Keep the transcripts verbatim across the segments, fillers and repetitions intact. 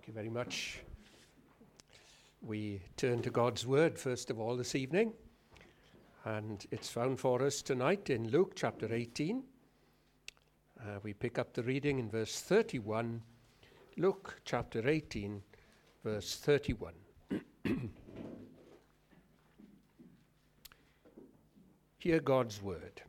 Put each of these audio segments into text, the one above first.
you very much. We turn to God's Word first of all this evening, and it's found for us tonight in Luke chapter eighteen. Uh, we pick up the reading in verse thirty-one, Luke chapter eighteen, verse thirty-one. Hear God's Word.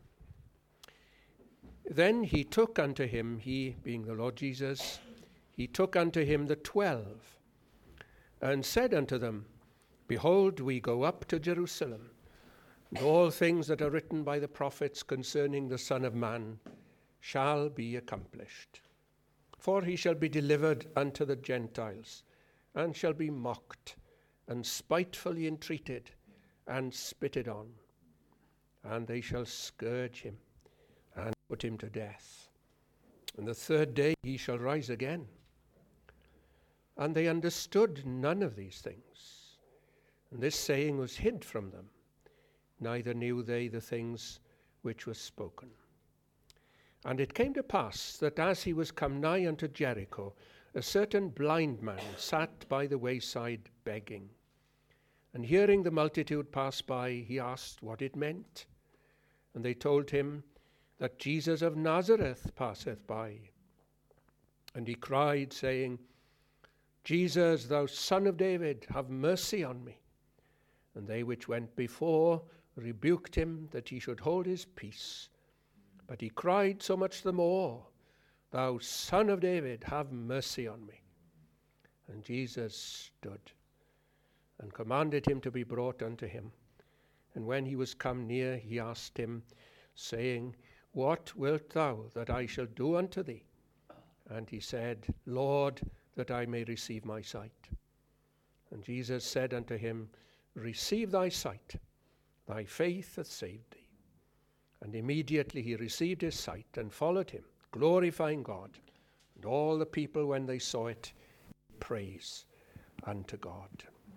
Then he took unto him, he being the Lord Jesus, he took unto him the twelve, and said unto them, Behold, we go up to Jerusalem, and all things that are written by the prophets concerning the Son of Man shall be accomplished. For he shall be delivered unto the Gentiles, and shall be mocked, and spitefully entreated, and spitted on. And they shall scourge him, and put him to death. And the third day he shall rise again. And they understood none of these things. And this saying was hid from them, neither knew they the things which were spoken. And it came to pass that as he was come nigh unto Jericho, a certain blind man sat by the wayside begging. And hearing the multitude pass by, he asked what it meant. And they told him that Jesus of Nazareth passeth by. And he cried, saying, Jesus, thou Son of David, have mercy on me. And they which went before rebuked him that he should hold his peace. But he cried so much the more, Thou Son of David, have mercy on me. And Jesus stood and commanded him to be brought unto him. And when he was come near, he asked him, saying, What wilt thou that I shall do unto thee? And he said, Lord, that I may receive my sight. And Jesus said unto him, Receive thy sight, thy faith hath saved thee. And immediately he received his sight and followed him, glorifying God. And all the people, when they saw it, praise unto God.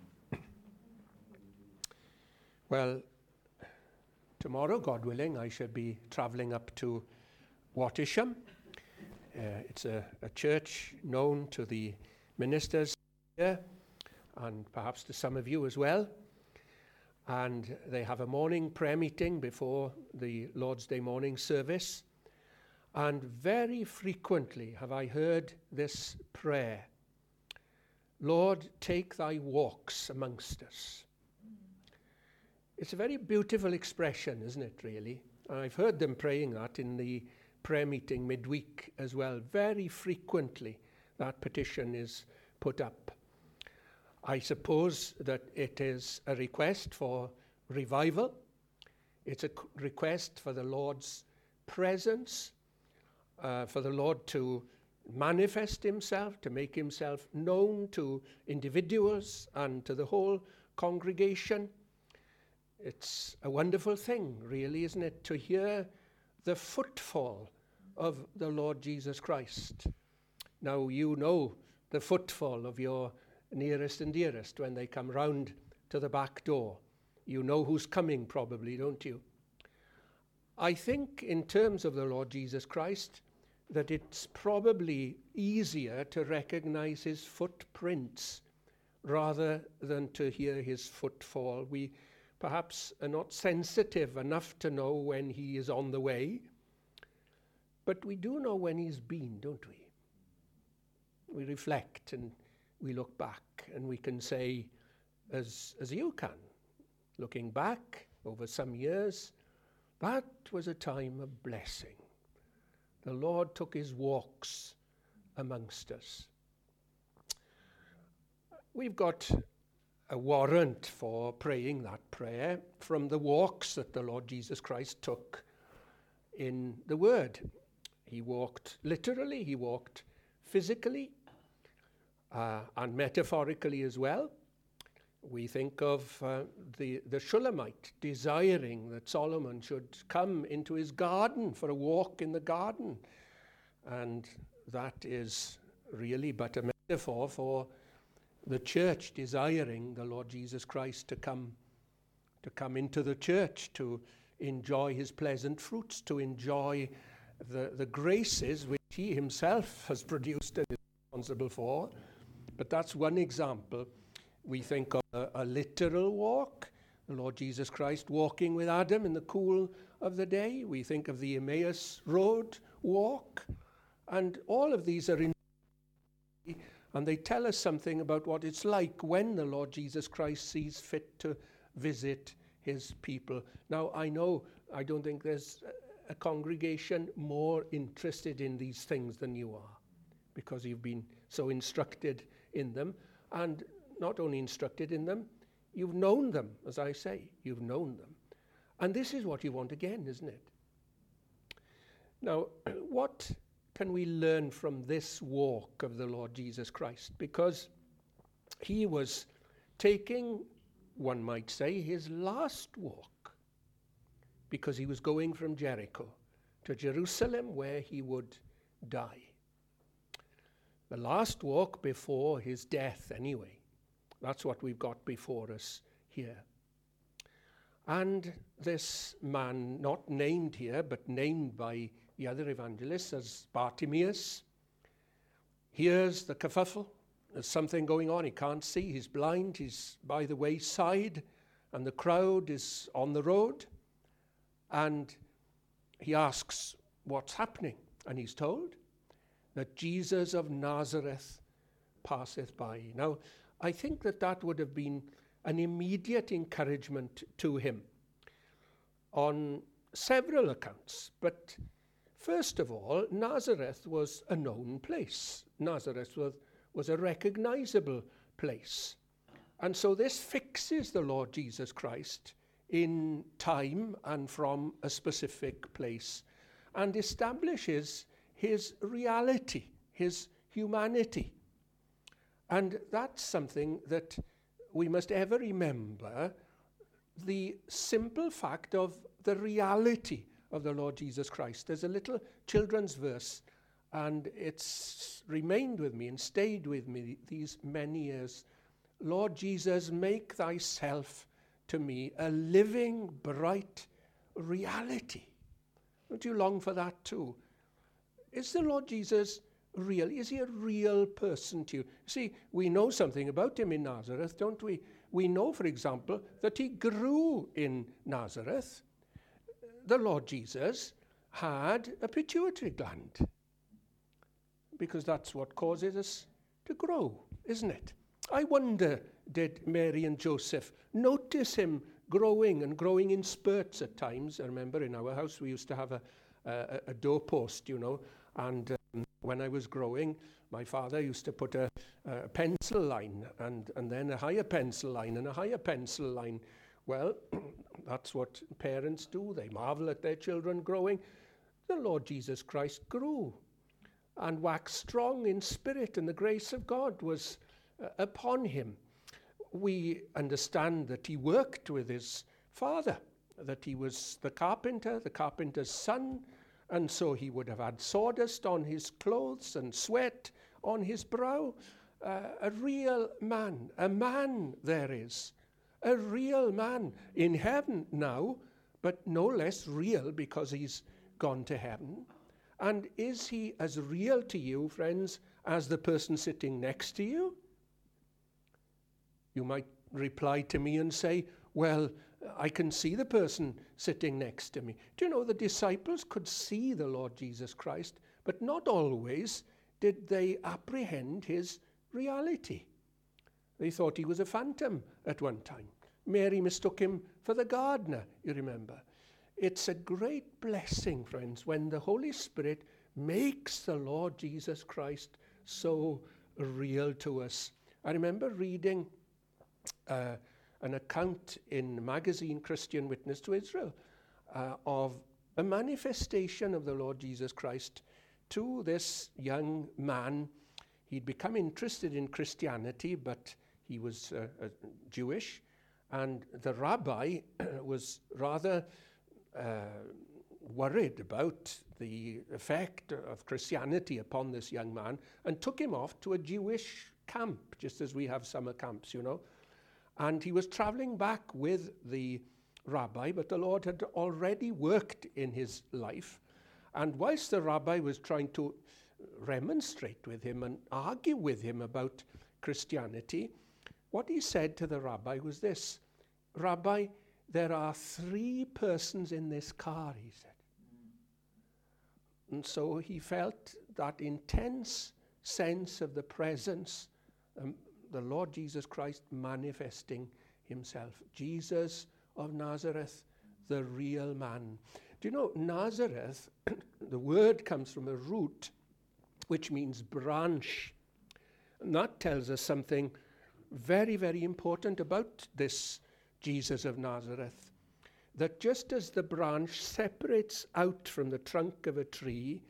Well, tomorrow, God willing, I shall be travelling up to Wattisham. Uh, it's a, a church known to the ministers here, and perhaps to some of you as well. And they have a morning prayer meeting before the Lord's Day morning service. And very frequently have I heard this prayer, Lord, take thy walks amongst us. It's a very beautiful expression, isn't it, really? I've heard them praying that in the prayer meeting midweek as well. Very frequently that petition is put up. I suppose that it is a request for revival. It's a request for the Lord's presence, uh, for the Lord to manifest himself, to make himself known to individuals and to the whole congregation. It's a wonderful thing, really, isn't it, to hear the footfall of the Lord Jesus Christ. Now, you know the footfall of your nearest and dearest when they come round to the back door. You know who's coming, probably, don't you? I think, in terms of the Lord Jesus Christ, that it's probably easier to recognize his footprints rather than to hear his footfall. We perhaps are not sensitive enough to know when he is on the way, but we do know when he's been, don't we? We reflect and we look back, and we can say, as, as you can, looking back over some years, that was a time of blessing. The Lord took his walks amongst us. We've got a warrant for praying that prayer from the walks that the Lord Jesus Christ took in the Word. He walked literally, he walked physically, uh, and metaphorically as well. We think of uh, the, the Shulamite desiring that Solomon should come into his garden for a walk in the garden. And that is really but a metaphor for the church desiring the Lord Jesus Christ to come, to come into the church, to enjoy his pleasant fruits, to enjoy the, the graces which he himself has produced and is responsible for. But But that's one example. We think of a, a literal walk, the Lord Jesus Christ walking with Adam in the cool of the day. We think of the Emmaus Road walk. And all of these are in, and they tell us something about what it's like when the Lord Jesus Christ sees fit to visit his people. Now, I know, I don't think there's a congregation more interested in these things than you are, because you've been so instructed in them, and not only instructed in them, you've known them, as I say, you've known them. And this is what you want again, isn't it? Now, what can we learn from this walk of the Lord Jesus Christ? Because he was taking, one might say, his last walk, because he was going from Jericho to Jerusalem, where he would die. The last walk before his death, anyway. That's what we've got before us here. And this man, not named here, but named by the other evangelists as Bartimaeus, hears the kerfuffle. There's something going on. He can't see. He's blind. He's by the wayside, and the crowd is on the road. And he asks what's happening. And he's told that Jesus of Nazareth passeth by. Now, I think that that would have been an immediate encouragement to him on several accounts. But first of all, Nazareth was a known place. Nazareth was, was a recognizable place. And so this fixes the Lord Jesus Christ in time and from a specific place, and establishes his reality, his humanity. And that's something that we must ever remember, the simple fact of the reality of the Lord Jesus Christ. There's a little children's verse, and it's remained with me and stayed with me these many years. Lord Jesus, make thyself to me a living, bright reality. Don't you long for that too? Is the Lord Jesus real? Is he a real person to you? See, we know something about him in Nazareth, don't we? We know, for example, that he grew in Nazareth. The Lord Jesus had a pituitary gland, because that's what causes us to grow, isn't it? I wonder, did Mary and Joseph notice him growing and growing in spurts at times? I remember in our house we used to have a, a, a doorpost, you know, and um, when I was growing, my father used to put a, a pencil line and, and then a higher pencil line and a higher pencil line. Well, that's what parents do. They marvel at their children growing. The Lord Jesus Christ grew and waxed strong in spirit, and the grace of God was uh, upon him. We understand that he worked with his father, that he was the carpenter, the carpenter's son, and so he would have had sawdust on his clothes and sweat on his brow. Uh, a real man, a man there is, a real man in heaven now, but no less real because he's gone to heaven. And is he as real to you, friends, as the person sitting next to you? You might reply to me and say, well, I can see the person sitting next to me. Do you know, the disciples could see the Lord Jesus Christ, but not always did they apprehend his reality. They thought he was a phantom at one time. Mary mistook him for the gardener, you remember. It's a great blessing, friends, when the Holy Spirit makes the Lord Jesus Christ so real to us. I remember reading uh, an account in the magazine Christian Witness to Israel uh, of a manifestation of the Lord Jesus Christ to this young man. He'd become interested in Christianity, but he was uh, uh, Jewish, and the rabbi was rather uh, worried about the effect of Christianity upon this young man, and took him off to a Jewish camp, just as we have summer camps, you know. And he was traveling back with the rabbi, but the Lord had already worked in his life. And whilst the rabbi was trying to remonstrate with him and argue with him about Christianity, what he said to the rabbi was this: "Rabbi, there are three persons in this car," he said. And so he felt that intense sense of the presence, um, the Lord Jesus Christ manifesting himself. Jesus of Nazareth, the real man. Do you know, Nazareth, the word comes from a root which means branch. And that tells us something very, very important about this Jesus of Nazareth. That just as the branch separates out from the trunk of a tree,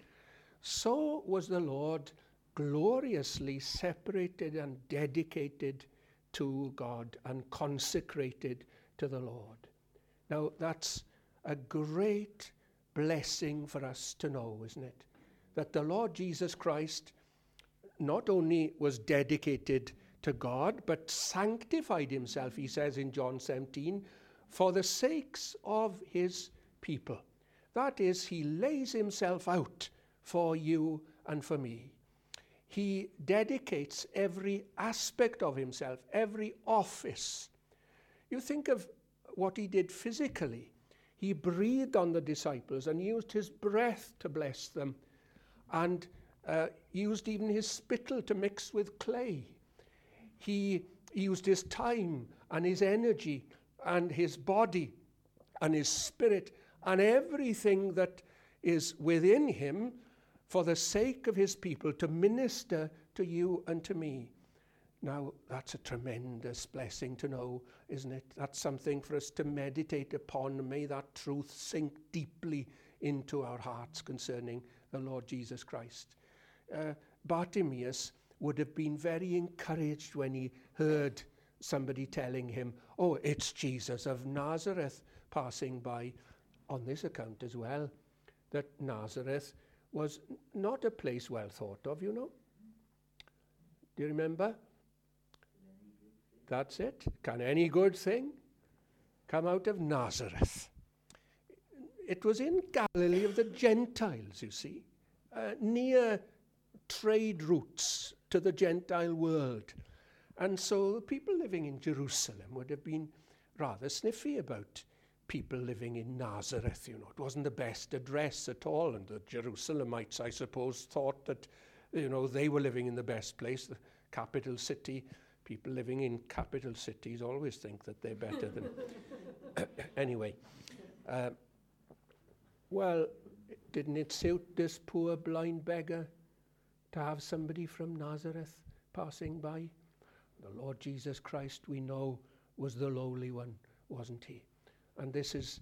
so was the Lord gloriously separated and dedicated to God and consecrated to the Lord. Now, that's a great blessing for us to know, isn't it? That the Lord Jesus Christ not only was dedicated to God, but sanctified himself, he says in John seventeen, for the sakes of his people. That is, he lays himself out for you and for me. He dedicates every aspect of himself, every office. You think of what he did physically. He breathed on the disciples and used his breath to bless them, and uh, used even his spittle to mix with clay. He used his time and his energy and his body and his spirit and everything that is within him for the sake of his people to minister to you and to me. Now, that's a tremendous blessing to know, isn't it? That's something for us to meditate upon. May that truth sink deeply into our hearts concerning the Lord Jesus Christ. Uh, Bartimaeus would have been very encouraged when he heard somebody telling him, "Oh, it's Jesus of Nazareth," passing by, on this account as well, that Nazareth was not a place well thought of, you know. Do you remember? That's it. Can any good thing come out of Nazareth? It was in Galilee of the Gentiles, you see, uh, near trade routes to the Gentile world. And so the people living in Jerusalem would have been rather sniffy about people living in Nazareth. You know, it wasn't the best address at all, and the Jerusalemites, I suppose, thought that, you know, they were living in the best place, the capital city. People living in capital cities always think that they're better than... Anyway, uh, well, didn't it suit this poor blind beggar to have somebody from Nazareth passing by? The Lord Jesus Christ, we know, was the lowly one, wasn't he? And this is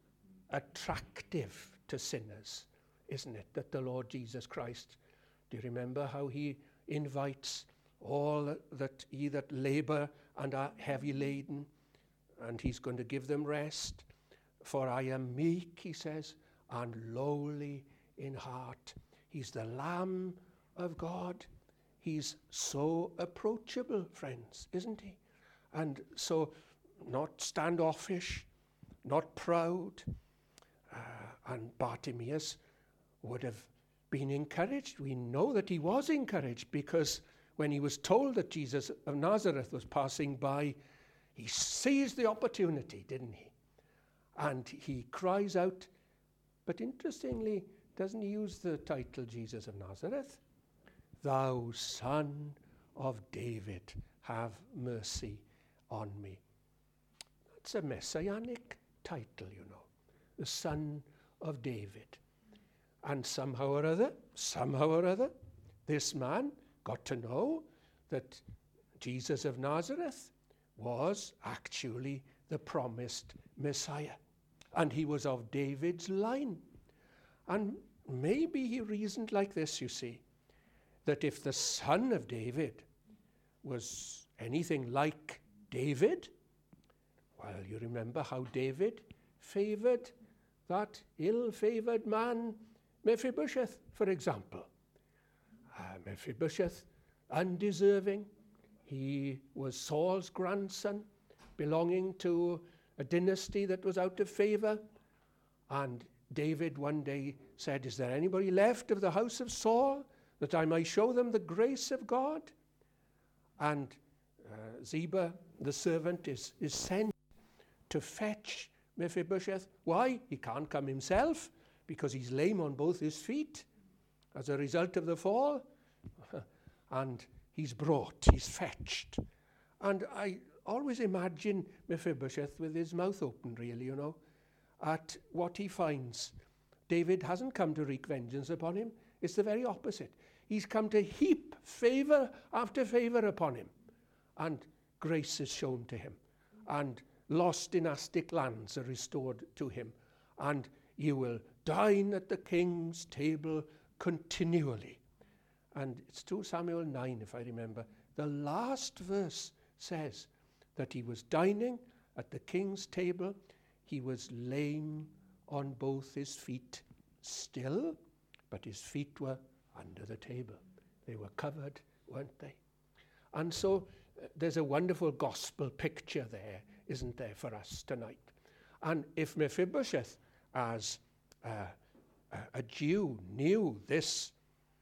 attractive to sinners, isn't it? That the Lord Jesus Christ, do you remember how he invites all that ye that labor and are heavy laden, and he's going to give them rest? For I am meek, he says, and lowly in heart. He's the Lamb of God. He's so approachable, friends, isn't he? And so not standoffish, not proud. Uh, and Bartimaeus would have been encouraged. We know that he was encouraged, because when he was told that Jesus of Nazareth was passing by, he seized the opportunity, didn't he? And he cries out, but interestingly, doesn't he use the title Jesus of Nazareth? Thou Son of David, have mercy on me. That's a messianic title, you know, the Son of David. And somehow or other, somehow or other, this man got to know that Jesus of Nazareth was actually the promised Messiah. And he was of David's line. And maybe he reasoned like this, you see, that if the son of David was anything like David, well, you remember how David favored that ill-favored man, Mephibosheth, for example. Uh, Mephibosheth, undeserving. He was Saul's grandson, belonging to a dynasty that was out of favor. And David one day said, is there anybody left of the house of Saul that I might show them the grace of God? And uh, Ziba, the servant, is, is sent to fetch Mephibosheth. Why? He can't come himself because he's lame on both his feet as a result of the fall. And he's brought, he's fetched. And I always imagine Mephibosheth with his mouth open, really, you know, at what he finds. David hasn't come to wreak vengeance upon him. It's the very opposite. He's come to heap favor after favor upon him. And grace is shown to him. And lost dynastic lands are restored to him. And you will dine at the king's table continually. And it's two Samuel nine, if I remember. The last verse says that he was dining at the king's table. He was lame on both his feet still, but his feet were under the table. They were covered, weren't they? And so uh, there's a wonderful gospel picture there, isn't there, for us tonight? And if Mephibosheth, as uh, a Jew, knew this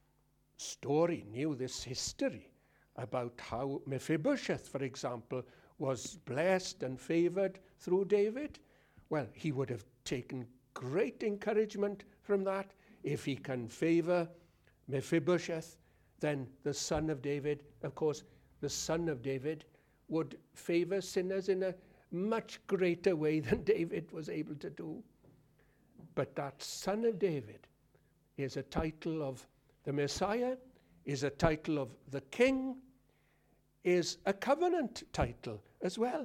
story, knew this history about how Mephibosheth, for example, was blessed and favored through David, well, he would have taken great encouragement from that. If he can favor Mephibosheth, then the son of David, of course, the son of David would favor sinners in a much greater way than David was able to do. But that son of David is a title of the Messiah, is a title of the king, is a covenant title as well.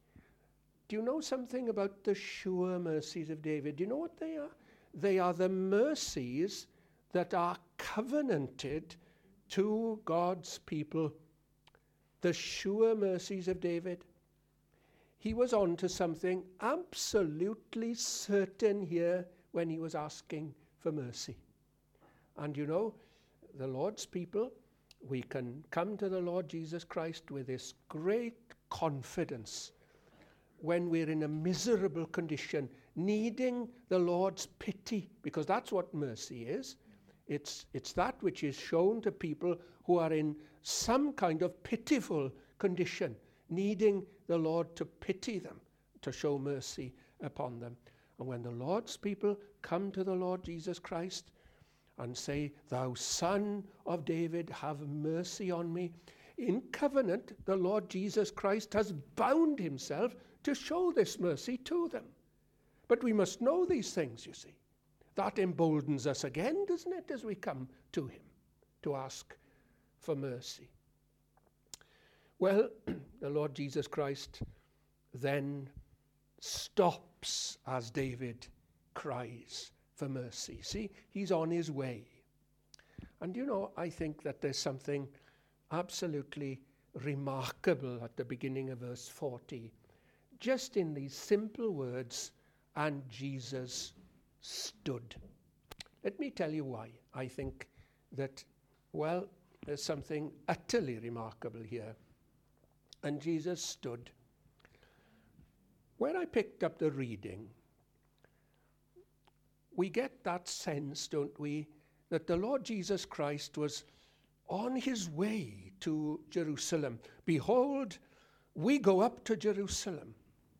Do you know something about the sure mercies of David? Do you know what they are? They are the mercies that are covenanted to God's people. The sure mercies of David. He was on to something absolutely certain here when he was asking for mercy. And you know, the Lord's people, we can come to the Lord Jesus Christ with this great confidence when we're in a miserable condition, needing the Lord's pity, because that's what mercy is. It's, it's that which is shown to people who are in some kind of pitiful condition, needing the Lord to pity them, to show mercy upon them. And when the Lord's people come to the Lord Jesus Christ and say, "Thou Son of David, have mercy on me," in covenant, the Lord Jesus Christ has bound himself to show this mercy to them. But we must know these things, you see. That emboldens us again, doesn't it, as we come to him to ask for mercy. Well, the Lord Jesus Christ then stops as David cries for mercy. See, he's on his way. And you know, I think that there's something absolutely remarkable at the beginning of verse forty. Just in these simple words, "and Jesus stood." Let me tell you why. I think that, well, there's something utterly remarkable here. And Jesus stood. When I picked up the reading, we get that sense, don't we, that the Lord Jesus Christ was on his way to Jerusalem. Behold, we go up to Jerusalem.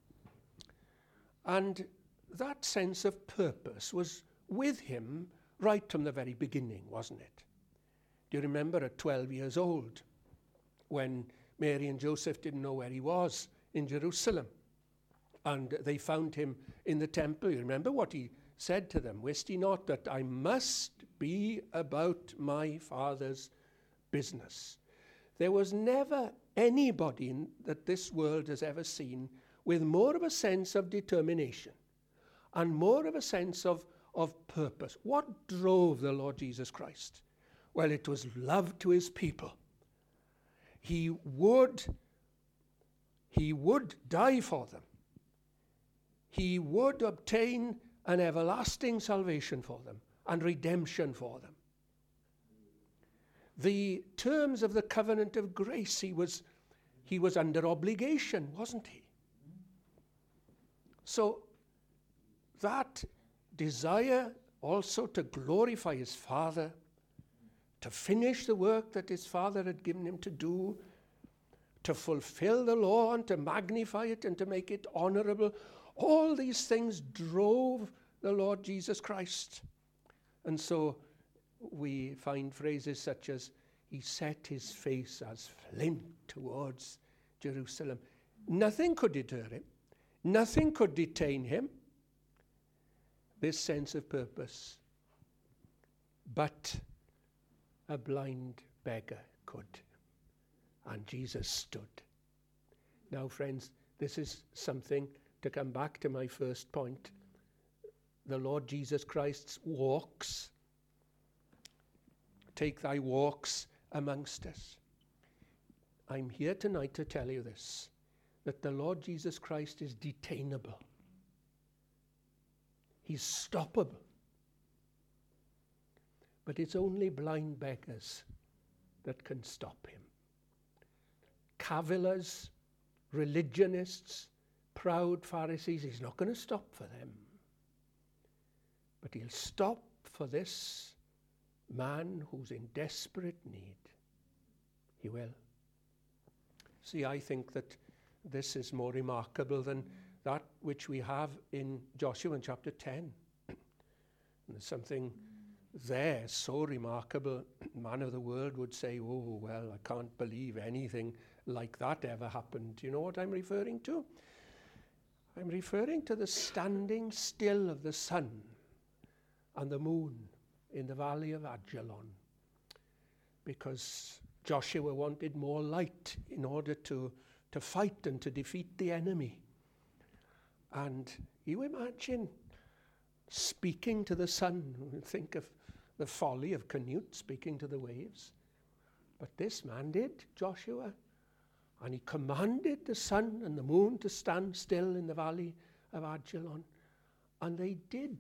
And that sense of purpose was with him right from the very beginning, wasn't it? Do you remember at twelve years old, when Mary and Joseph didn't know where he was in Jerusalem, and they found him in the temple? You remember what he said to them? "Wist ye not that I must be about my Father's business?" There was never anybody in, that this world has ever seen with more of a sense of determination and more of a sense of, of purpose. What drove the Lord Jesus Christ? Well, it was love to his people. He would, he would die for them. He would obtain an everlasting salvation for them and redemption for them. The terms of the covenant of grace, he was, he was under obligation, wasn't he? So that desire also to glorify his Father, to finish the work that his Father had given him to do, to fulfill the law and to magnify it and to make it honorable. All these things drove the Lord Jesus Christ. And so we find phrases such as, he set his face as flint towards Jerusalem. Nothing could deter him. Nothing could detain him. This sense of purpose. But a blind beggar could. And Jesus stood. Now, friends, this is something to come back to my first point. The Lord Jesus Christ's walks. Take thy walks amongst us. I'm here tonight to tell you this, that the Lord Jesus Christ is detainable. He's stoppable. But it's only blind beggars that can stop him. Cavillers, religionists, proud Pharisees, he's not going to stop for them. But he'll stop for this man who's in desperate need. He will. See, I think that this is more remarkable than that which we have in Joshua in chapter ten. And there's something there so remarkable, man of the world would say, oh, well, I can't believe anything like that ever happened. Do you know what I'm referring to? I'm referring to the standing still of the sun and the moon in the valley of Ajalon, because Joshua wanted more light in order to, to fight and to defeat the enemy. And you imagine speaking to the sun. Think of the folly of Canute speaking to the waves. But this man did, Joshua. And he commanded the sun and the moon to stand still in the valley of Ajalon. And they did.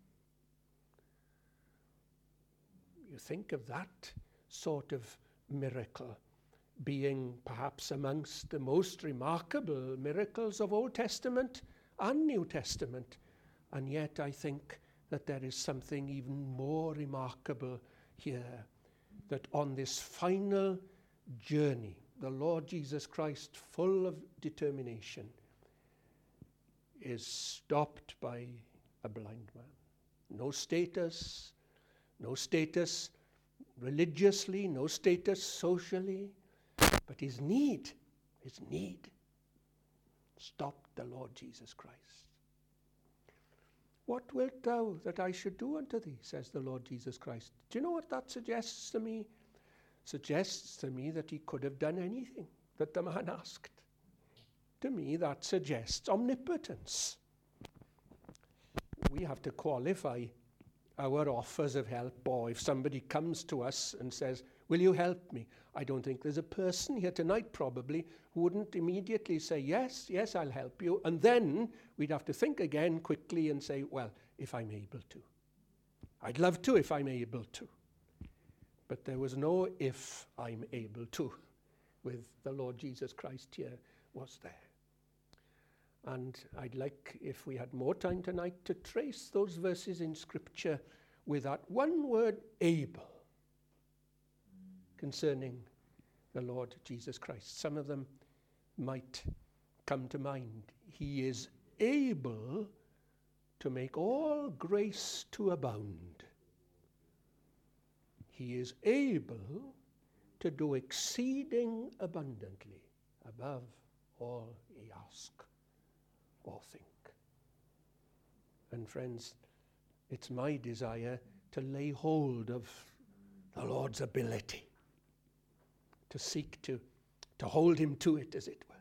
You think of that sort of miracle being perhaps amongst the most remarkable miracles of Old Testament and New Testament. And yet I think that there is something even more remarkable here, that on this final journey, the Lord Jesus Christ, full of determination, is stopped by a blind man. No status, no status religiously, no status socially, but his need, his need stopped the Lord Jesus Christ. What wilt thou that I should do unto thee, says the Lord Jesus Christ. Do you know what that suggests to me? Suggests to me that he could have done anything that the man asked. To me, that suggests omnipotence. We have to qualify our offers of help, or if somebody comes to us and says, will you help me? I don't think there's a person here tonight probably who wouldn't immediately say, yes, yes, I'll help you. And then we'd have to think again quickly and say, well, if I'm able to. I'd love to if I'm able to. But there was no if I'm able to with the Lord Jesus Christ here, was there. And I'd like, if we had more time tonight, to trace those verses in Scripture with that one word, able, concerning the Lord Jesus Christ. Some of them might come to mind. He is able to make all grace to abound. He is able to do exceeding abundantly above all he ask or think. And friends, it's my desire to lay hold of the Lord's ability, to seek to, to hold him to it, as it were.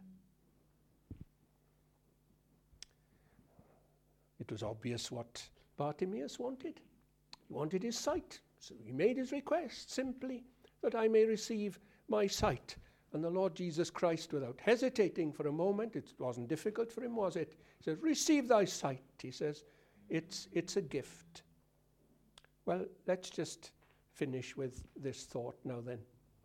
It was obvious what Bartimaeus wanted. He wanted his sight. So he made his request simply, that I may receive my sight. And the Lord Jesus Christ, without hesitating for a moment, it wasn't difficult for him, was it? He says, receive thy sight. He says, it's, it's a gift. Well, let's just finish with this thought now then.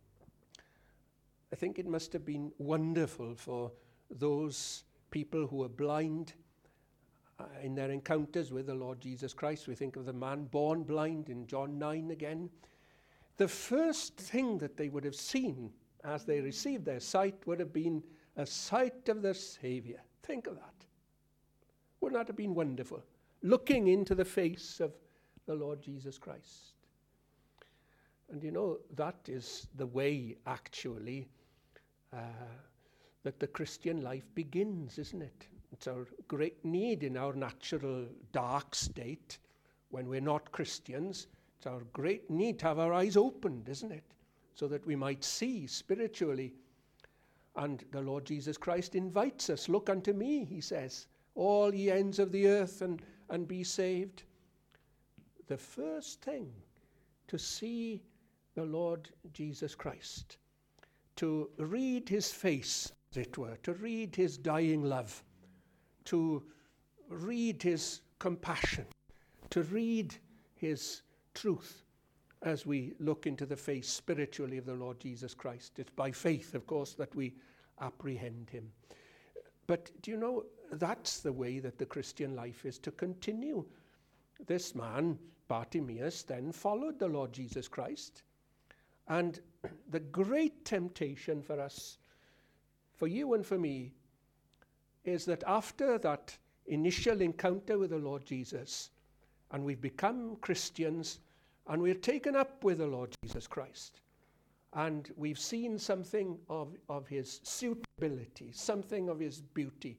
I think it must have been wonderful for those people who were blind uh, in their encounters with the Lord Jesus Christ. We think of the man born blind in John nine again. The first thing that they would have seen as they received their sight would have been a sight of the Saviour. Think of that. Wouldn't that have been wonderful? Looking into the face of the Lord Jesus Christ. And you know, that is the way, actually, uh, that the Christian life begins, isn't it? It's our great need in our natural dark state, when we're not Christians. It's our great need to have our eyes opened, isn't it? So that we might see spiritually. And the Lord Jesus Christ invites us. Look unto me, he says, all ye ends of the earth, and, and be saved. The first thing, to see the Lord Jesus Christ, to read his face, as it were, to read his dying love, to read his compassion, to read his truth as we look into the face spiritually of the Lord Jesus Christ. It's by faith, of course, that we apprehend him. But do you know, that's the way that the Christian life is to continue. This man, Bartimaeus, then followed the Lord Jesus Christ. And the great temptation for us, for you and for me, is that after that initial encounter with the Lord Jesus, and we've become Christians, and we're taken up with the Lord Jesus Christ, and we've seen something of, of his suitability, something of his beauty,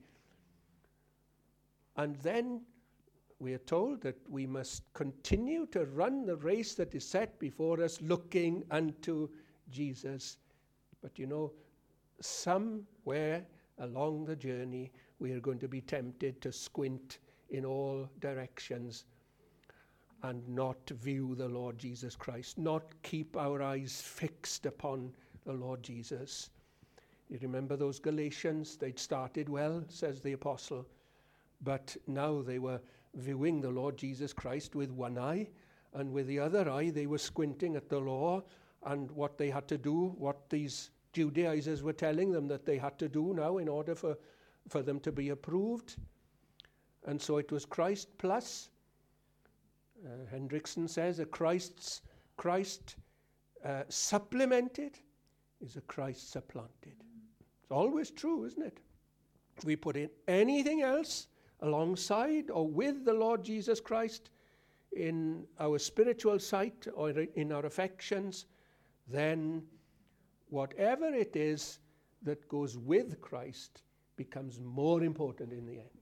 and then we are told that we must continue to run the race that is set before us, looking unto Jesus. But you know, somewhere along the journey, we are going to be tempted to squint in all directions and not view the Lord Jesus Christ, not keep our eyes fixed upon the Lord Jesus. You remember those Galatians? They'd started well, says the apostle, but now they were viewing the Lord Jesus Christ with one eye, and with the other eye they were squinting at the law and what they had to do, what these Judaizers were telling them that they had to do now in order for, for them to be approved. And so it was Christ plus, uh, Hendrickson says, a Christ's, Christ uh, supplemented is a Christ supplanted. It's always true, isn't it? If we put in anything else alongside or with the Lord Jesus Christ in our spiritual sight or in our affections, then whatever it is that goes with Christ becomes more important in the end.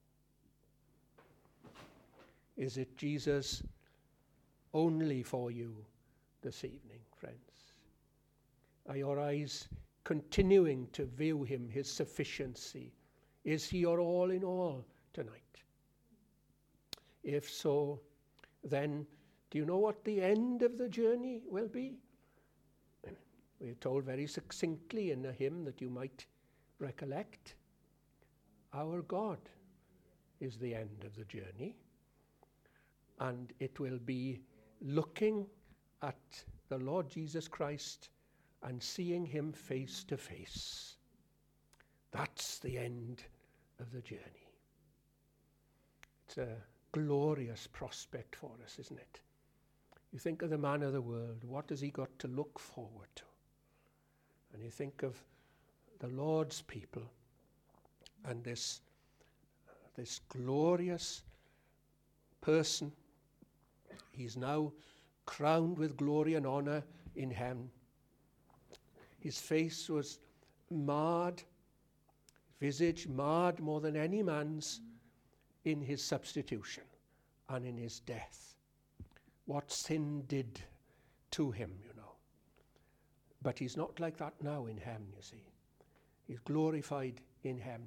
Is it Jesus only for you this evening, friends? Are your eyes continuing to view him, his sufficiency? Is he your all in all tonight? If so, then do you know what the end of the journey will be? We're told very succinctly in a hymn that you might recollect. Our God is the end of the journey, and it will be looking at the Lord Jesus Christ and seeing him face to face. That's the end of the journey. It's a glorious prospect for us, isn't it? You think of the man of the world, what has he got to look forward to? And you think of the Lord's people and this, uh, this glorious person. He's now crowned with glory and honor in heaven. His face was marred, visage marred more than any man's in his substitution and in his death. What sin did to him, you know. But he's not like that now in heaven, you see. He's glorified in heaven.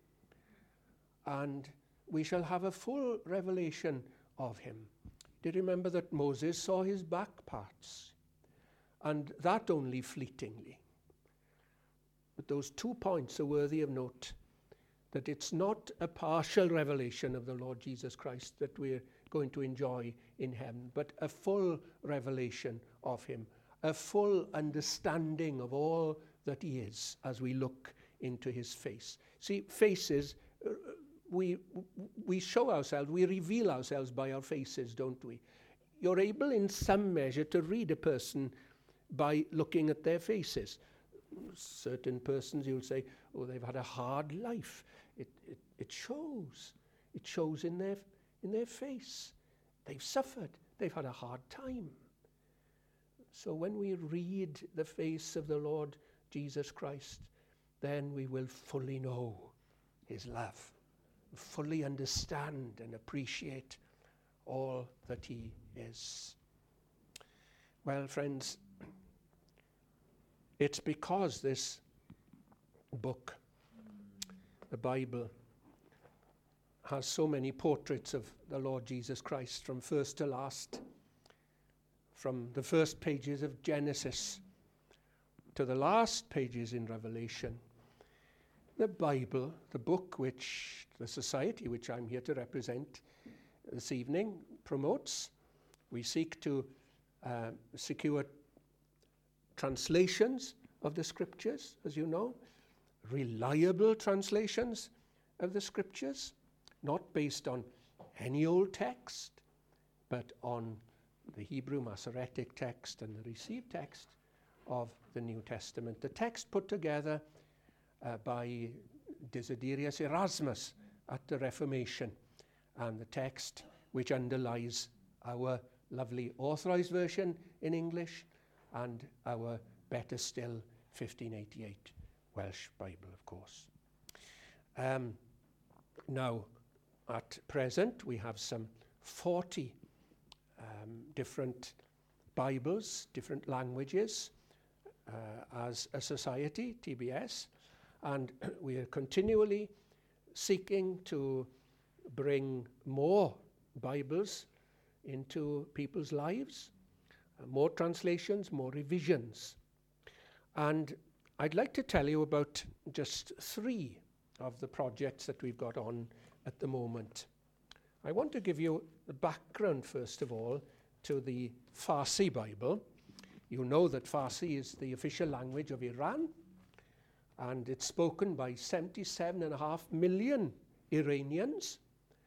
And we shall have a full revelation of him. Do you remember that Moses saw his back parts? And that only fleetingly. But those two points are worthy of note. That it's not a partial revelation of the Lord Jesus Christ that we're going to enjoy in heaven, but a full revelation of him, a full understanding of all that he is as we look into his face. See, faces, uh, we we show ourselves, we reveal ourselves by our faces, don't we? You're able in some measure to read a person by looking at their faces. certain persons, you'll say, oh, they've had a hard life. It, it, it shows. It shows in their, in their face. They've suffered. They've had a hard time. So when we read the face of the Lord Jesus Christ, then we will fully know his love, fully understand and appreciate all that he is. Well, friends, it's because this book, the Bible, has so many portraits of the Lord Jesus Christ from first to last, from the first pages of Genesis to the last pages in Revelation. The Bible, the book which the society which I'm here to represent this evening promotes, we seek to uh, secure translations of the scriptures, as you know, reliable translations of the scriptures, not based on any old text, but on the Hebrew Masoretic text and the received text of the New Testament. The text put together uh, by Desiderius Erasmus at the Reformation, and the text which underlies our lovely authorized version in English and our better still fifteen eighty-eight Welsh Bible, of course. Um, now, at present, we have some forty um, different Bibles, different languages, uh, as a society, T B S, and we are continually seeking to bring more Bibles into people's lives, uh, more translations, more revisions. And I'd like to tell you about just three of the projects that we've got on at the moment. I want to give you the background, first of all, to the Farsi Bible. You know that Farsi is the official language of Iran, and it's spoken by seventy-seven and a half million Iranians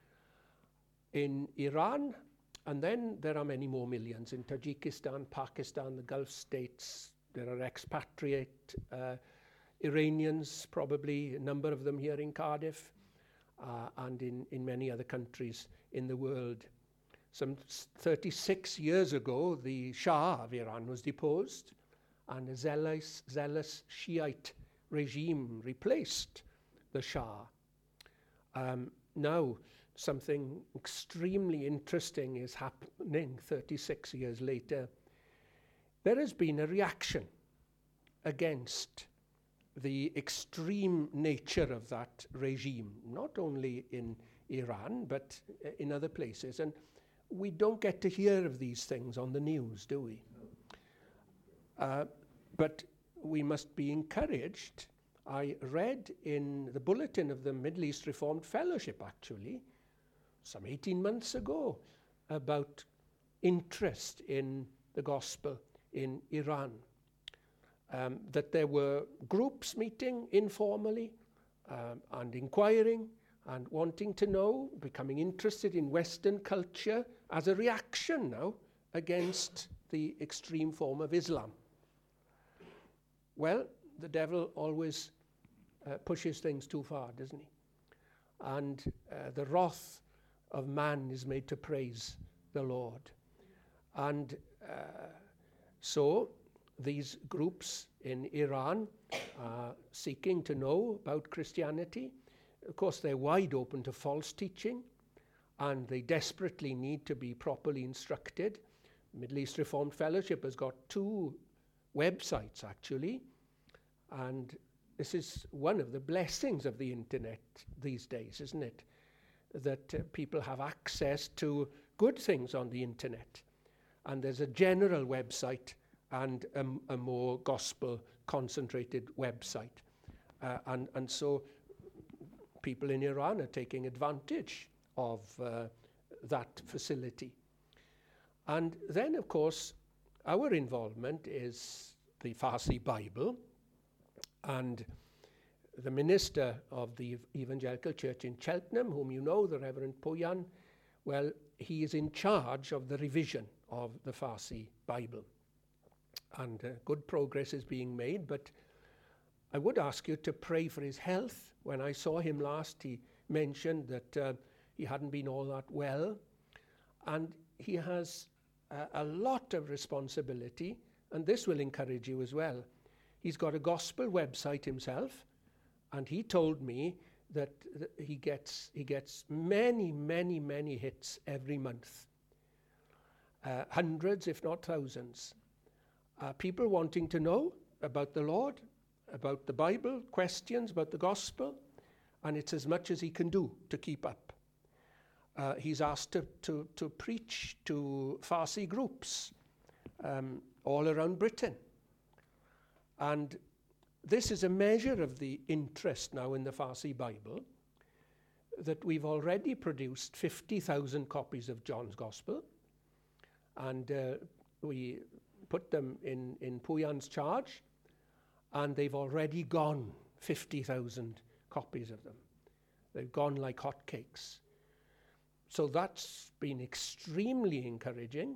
in Iran, and then there are many more millions in Tajikistan, Pakistan, the Gulf states. There are expatriate uh, Iranians, probably a number of them here in Cardiff, uh, and in, in many other countries in the world. Some thirty-six years ago, the Shah of Iran was deposed, and a zealous, zealous Shiite regime replaced the Shah. Um, now, something extremely interesting is happening thirty-six years later. There has been a reaction against the extreme nature of that regime, not only in Iran, but in other places. And we don't get to hear of these things on the news, do we? Uh, but we must be encouraged. I read in the bulletin of the Middle East Reformed Fellowship, actually, some eighteen months ago, about interest in the gospel in Iran. Um, that there were groups meeting informally um, and inquiring and wanting to know, becoming interested in Western culture as a reaction now against the extreme form of Islam. Well, the devil always uh, pushes things too far, doesn't he? And uh, the wrath of man is made to praise the Lord. And uh, so these groups in Iran are seeking to know about Christianity. Of course, they're wide open to false teaching, and they desperately need to be properly instructed. Middle East Reformed Fellowship has got two websites, actually, and this is one of the blessings of the internet these days, isn't it? That uh, people have access to good things on the internet. And there's a general website and a, a more gospel-concentrated website. Uh, and, and so people in Iran are taking advantage of uh, that facility. And then, of course, our involvement is the Farsi Bible, and the minister of the Evangelical Church in Cheltenham, whom you know, the Reverend Poyan, well, he is in charge of the revision of the Farsi Bible. And uh, good progress is being made, but I would ask you to pray for his health. When I saw him last, he mentioned that uh, he hadn't been all that well. And he has uh, a lot of responsibility, and this will encourage you as well. He's got a gospel website himself, and he told me that th- he gets he gets many, many, many hits every month. Uh, hundreds, if not thousands. Uh, people wanting to know about the Lord, about the Bible, questions about the gospel, and it's as much as he can do to keep up. Uh, he's asked to, to, to preach to Farsi groups um, all around Britain. And this is a measure of the interest now in the Farsi Bible, that we've already produced fifty thousand copies of John's Gospel, and uh, we put them in, in Puyan's charge, and they've already gone fifty thousand copies of them. They've gone like hotcakes. So that's been extremely encouraging.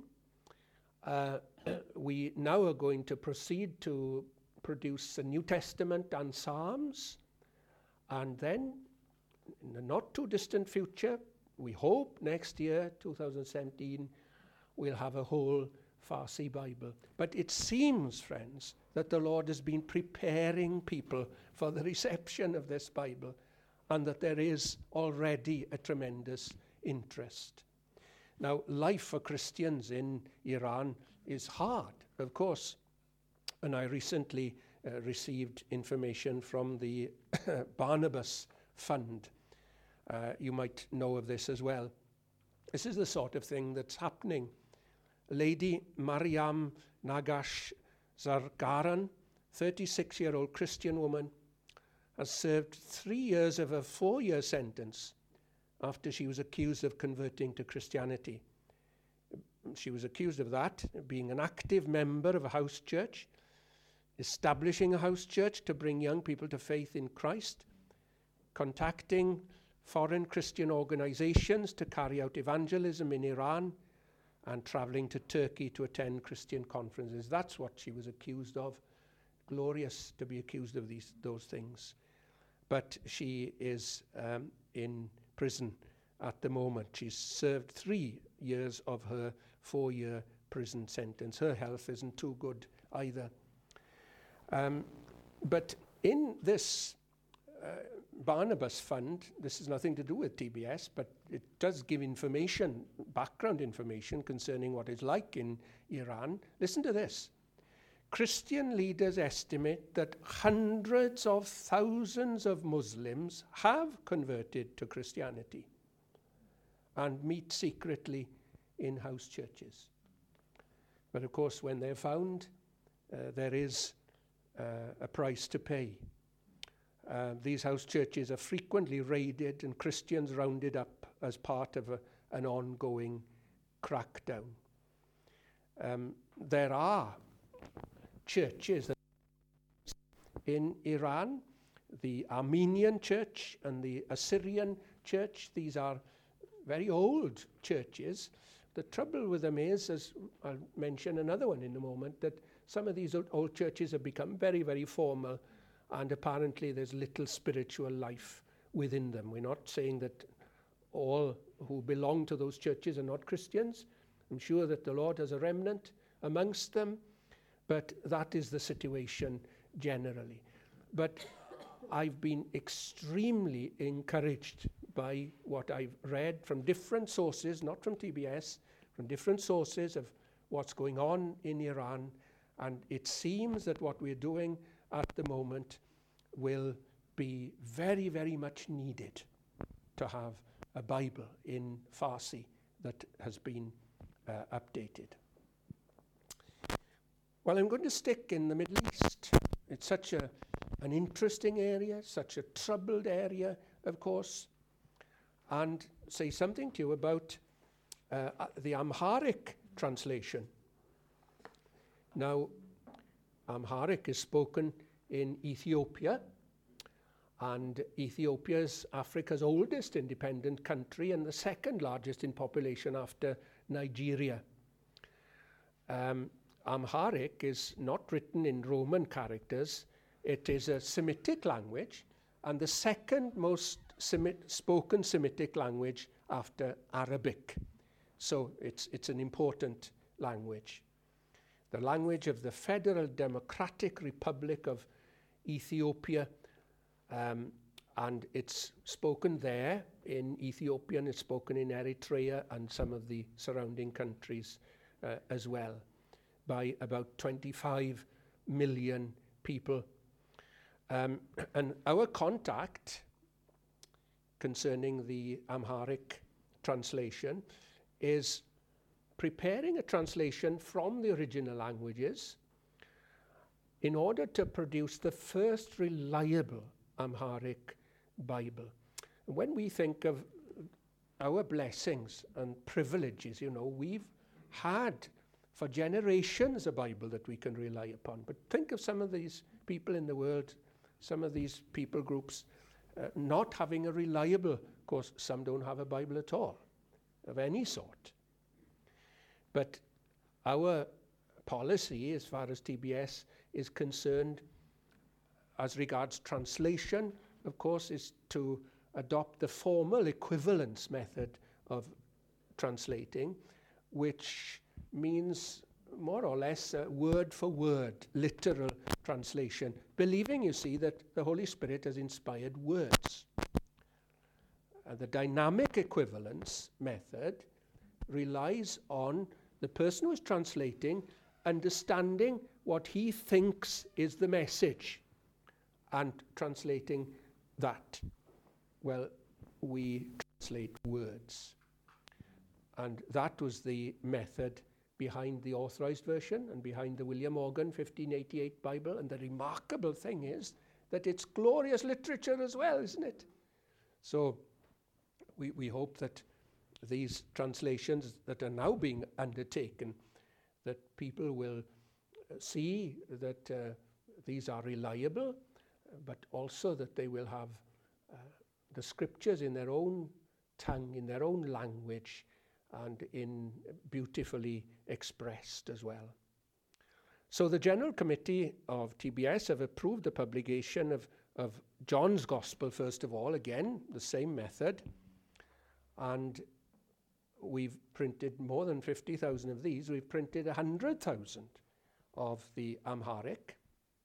Uh, we now are going to proceed to produce a New Testament and Psalms, and then in the not too distant future, we hope next year, two thousand seventeen, we'll have a whole Farsi Bible. But it seems, friends, that the Lord has been preparing people for the reception of this Bible, and that there is already a tremendous interest. Now, life for Christians in Iran is hard, of course, and I recently uh, received information from the Barnabas Fund. Uh, you might know of this as well. This is the sort of thing that's happening. Lady Mariam Nagash Zargaran, thirty-six-year-old Christian woman, has served three years of a four-year sentence after she was accused of converting to Christianity. She was accused of that, being an active member of a house church, establishing a house church to bring young people to faith in Christ, contacting foreign Christian organizations to carry out evangelism in Iran, and traveling to Turkey to attend Christian conferences. That's what she was accused of. Glorious to be accused of these those things. But she is um, in prison at the moment. She's served three years of her four-year prison sentence. Her health isn't too good either. Um, but in this uh, Barnabas Fund, this has nothing to do with T B S, but it does give information, background information concerning what it's like in Iran. Listen to this. Christian leaders estimate that hundreds of thousands of Muslims have converted to Christianity and meet secretly in house churches. But of course, when they're found, uh, there is uh, a price to pay. Uh, these house churches are frequently raided and Christians rounded up as part of a, an ongoing crackdown. Um, there are churches that in Iran, the Armenian church and the Assyrian church. These are very old churches. The trouble with them is, as I'll mention another one in a moment, that some of these old, old churches have become very, very formal, and apparently there's little spiritual life within them. We're not saying that all who belong to those churches are not Christians. I'm sure that the Lord has a remnant amongst them, but that is the situation generally. But I've been extremely encouraged by what I've read from different sources, not from T B S, from different sources of what's going on in Iran. And it seems that what we're doing at the moment will be very, very much needed to have a Bible in Farsi that has been uh, updated. Well, I'm going to stick in the Middle East. It's such a, an interesting area, such a troubled area, of course, and say something to you about uh, the Amharic translation. Now, Amharic is spoken in Ethiopia, and Ethiopia is Africa's oldest independent country and the second largest in population after Nigeria. Um, Amharic is not written in Roman characters, It is a Semitic language, and the second most Semit- spoken Semitic language after Arabic. So it's, it's an important language. The language of the Federal Democratic Republic of Ethiopia, um, and it's spoken there in Ethiopian, it's spoken in Eritrea and some of the surrounding countries uh, as well, by about twenty-five million people. Um, and our contact concerning the Amharic translation is preparing a translation from the original languages in order to produce the first reliable Amharic Bible. When we think of our blessings and privileges, you know, we've had for generations a Bible that we can rely upon. But think of some of these people in the world, some of these people groups uh, not having a reliable, of course, some don't have a Bible at all, of any sort. But our policy, as far as T B S is concerned, as regards translation, of course, is to adopt the formal equivalence method of translating, which means more or less uh, word for word, literal translation, believing, you see, that the Holy Spirit has inspired words. Uh, the dynamic equivalence method relies on the person who is translating understanding what he thinks is the message and translating that. Well, we translate words. And that was the method behind the Authorized Version and behind the William Morgan fifteen eighty-eight Bible. And the remarkable thing is that it's glorious literature as well, isn't it? So we, we hope that these translations that are now being undertaken, that people will see that uh, these are reliable, but also that they will have uh, the scriptures in their own tongue, in their own language, and in beautifully expressed as well. So the General Committee of T B S have approved the publication of, of John's Gospel, first of all, again, the same method, and we've printed more than fifty thousand of these. We've printed one hundred thousand of the Amharic,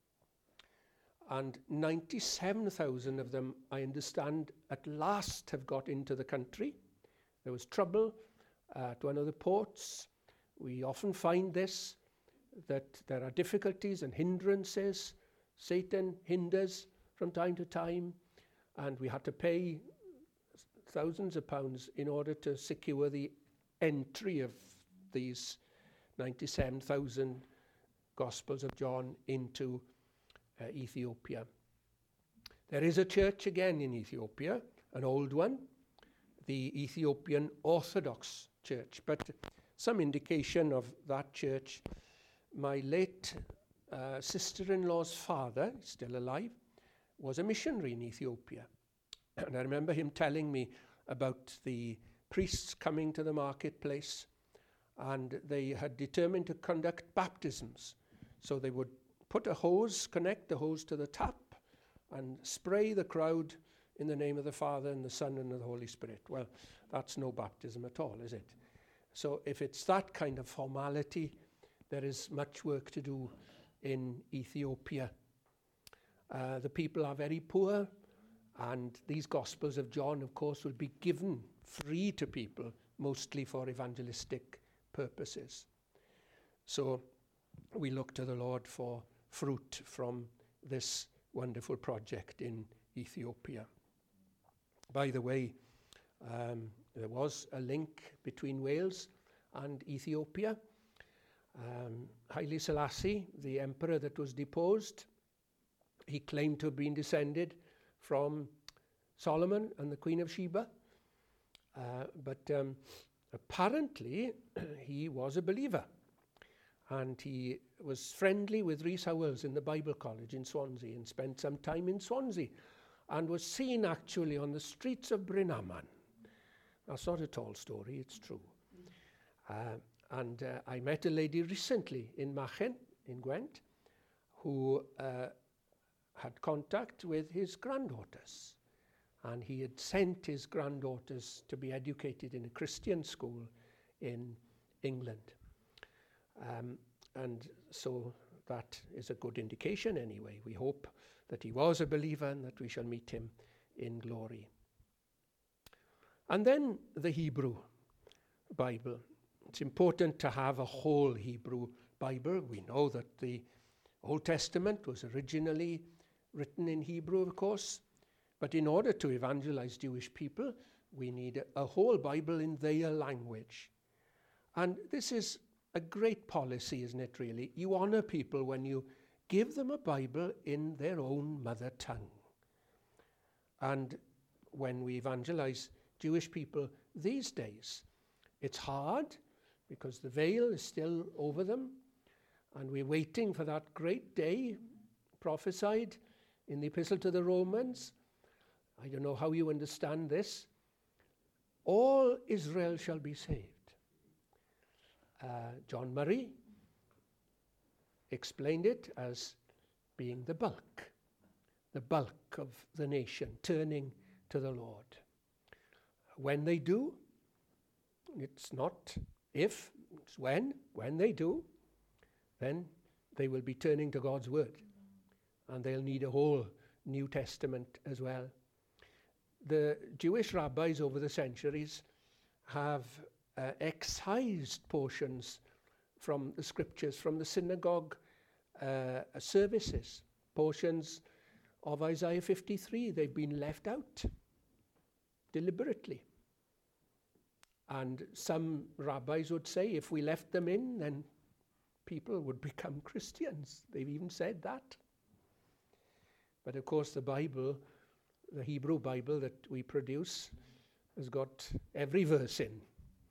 and ninety-seven thousand of them, I understand, at last have got into the country. There was trouble uh, at one of the ports. We often find this, that there are difficulties and hindrances. Satan hinders from time to time, and we had to pay thousands of pounds in order to secure the entry of these ninety-seven thousand Gospels of John into uh, Ethiopia. There is a church again in Ethiopia, an old one, the Ethiopian Orthodox Church, but some indication of that church. My late uh, sister-in-law's father, still alive, was a missionary in Ethiopia. And I remember him telling me about the priests coming to the marketplace, and they had determined to conduct baptisms. So they would put a hose, connect the hose to the tap, and spray the crowd in the name of the Father and the Son and of the Holy Spirit. Well, that's no baptism at all, is it? So if it's that kind of formality, there is much work to do in Ethiopia. Uh, the people are very poor, and these Gospels of John, of course, will be given free to people, mostly for evangelistic purposes. So we look to the Lord for fruit from this wonderful project in Ethiopia. By the way, um, there was a link between Wales and Ethiopia. Um, Haile Selassie, the emperor that was deposed, he claimed to have been descended from Solomon and the Queen of Sheba. Uh, but um, apparently he was a believer, and he was friendly with Rhys Howells in the Bible College in Swansea, and spent some time in Swansea, and was seen actually on the streets of Bryn Aman. That's not a tall story, it's true. Uh, and uh, I met a lady recently in Machen, in Gwent, who uh, had contact with his granddaughters, and he had sent his granddaughters to be educated in a Christian school in England. Um, and so that is a good indication anyway. We hope that he was a believer and that we shall meet him in glory. And then the Hebrew Bible. It's important to have a whole Hebrew Bible. We know that the Old Testament was originally written in Hebrew, of course, but in order to evangelize Jewish people, we need a, a whole Bible in their language. And this is a great policy, isn't it, really? You honor people when you give them a Bible in their own mother tongue. And when we evangelize Jewish people these days, it's hard because the veil is still over them, and we're waiting for that great day prophesied in the Epistle to the Romans. I don't know how you understand this. All Israel shall be saved. Uh, John Murray explained it as being the bulk, the bulk of the nation turning to the Lord. When they do, it's not if, it's when, when they do, then they will be turning to God's word, and they'll need a whole New Testament as well. The Jewish rabbis over the centuries have uh, excised portions from the scriptures, from the synagogue uh, services, portions of Isaiah fifty-three. They've been left out deliberately. And some rabbis would say if we left them in, then people would become Christians. They've even said that. But of course the Bible, the Hebrew Bible that we produce, has got every verse in.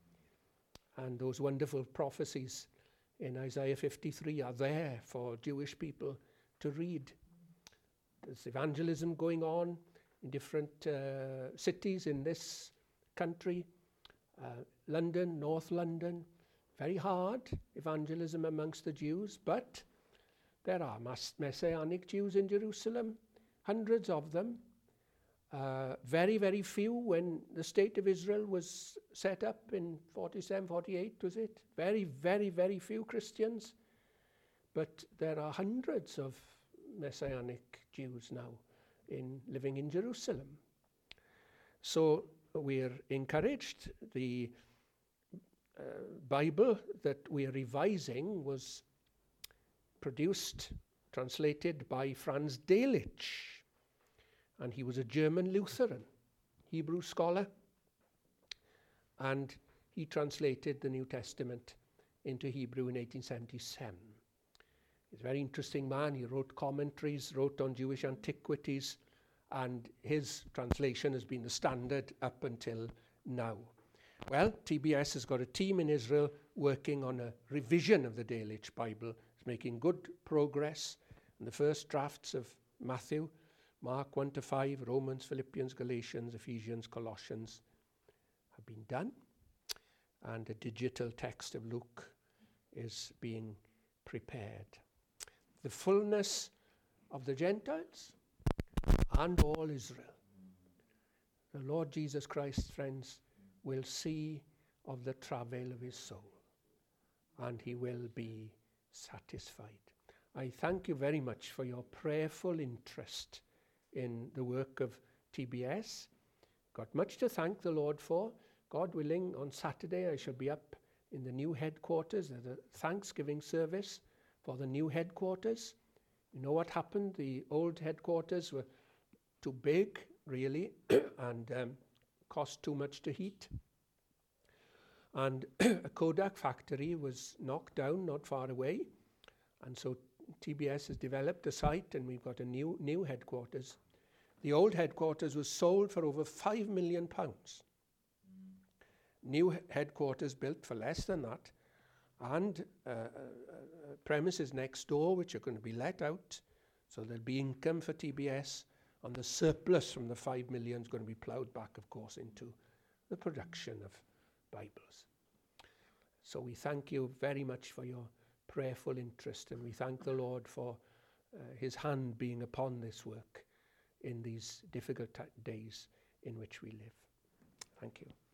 And those wonderful prophecies in Isaiah fifty-three are there for Jewish people to read. There's evangelism going on in different uh, cities in this country. Uh, London, North London, very hard evangelism amongst the Jews, but there are mass- Messianic Jews in Jerusalem, hundreds of them. Uh, very, very few when the state of Israel was set up in forty-seven, forty-eight, was it? Very, very, very few Christians. But there are hundreds of Messianic Jews now in living in Jerusalem. So we're encouraged. The uh, Bible that we're revising was produced, translated by Franz Delitzsch. And he was a German Lutheran, Hebrew scholar. And he translated the New Testament into Hebrew in eighteen seventy-seven. He's a very interesting man. He wrote commentaries, wrote on Jewish antiquities, and his translation has been the standard up until now. Well, T B S has got a team in Israel working on a revision of the Delitzsch Bible. It's making good progress. And the first drafts of Matthew, Mark one to five, Romans, Philippians, Galatians, Ephesians, Colossians have been done. And a digital text of Luke is being prepared. The fullness of the Gentiles and all Israel. The Lord Jesus Christ, friends, will see of the travail of his soul, and he will be satisfied. I thank you very much for your prayerful interest in the work of T B S. Got much to thank the Lord for. God willing, on Saturday I shall be up in the new headquarters. There's a Thanksgiving service for the new headquarters. You know what happened? The old headquarters were too big, really, and um, cost too much to heat. And a Kodak factory was knocked down not far away. And so T B S has developed a site, and we've got a new new headquarters. The old headquarters was sold for over five million pounds. Mm. New he- headquarters built for less than that, and uh, uh, uh, premises next door which are going to be let out, so there'll be income for T B S, and the surplus from the five million is going to be ploughed back, of course, into the production of Bibles. So we thank you very much for your prayerful interest, and we thank the Lord for uh, his hand being upon this work in these difficult t- days in which we live. Thank you.